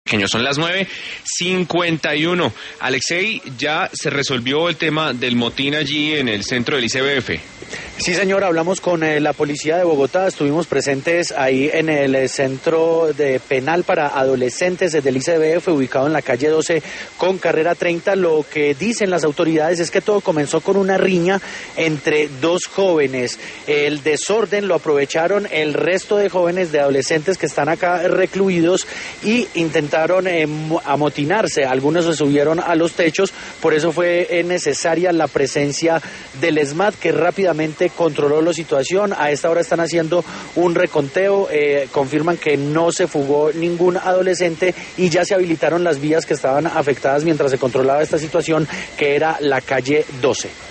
Son las 9:51. Alexei, ya se resolvió el tema del motín allí en el centro del ICBF. Sí, señor, hablamos con la policía de Bogotá, estuvimos presentes ahí en el centro de penal para adolescentes del ICBF, ubicado en la calle 12 con carrera 30. Lo que dicen las autoridades es que todo comenzó con una riña entre dos jóvenes. El desorden lo aprovecharon el resto de jóvenes, de adolescentes que están acá recluidos, y intentaron amotinarse. Algunos se subieron a los techos, por eso fue necesaria la presencia del ESMAD, que rápidamente controló la situación. A esta hora están haciendo un reconteo, confirman que no se fugó ningún adolescente y ya se habilitaron las vías que estaban afectadas mientras se controlaba esta situación, que era la calle 12.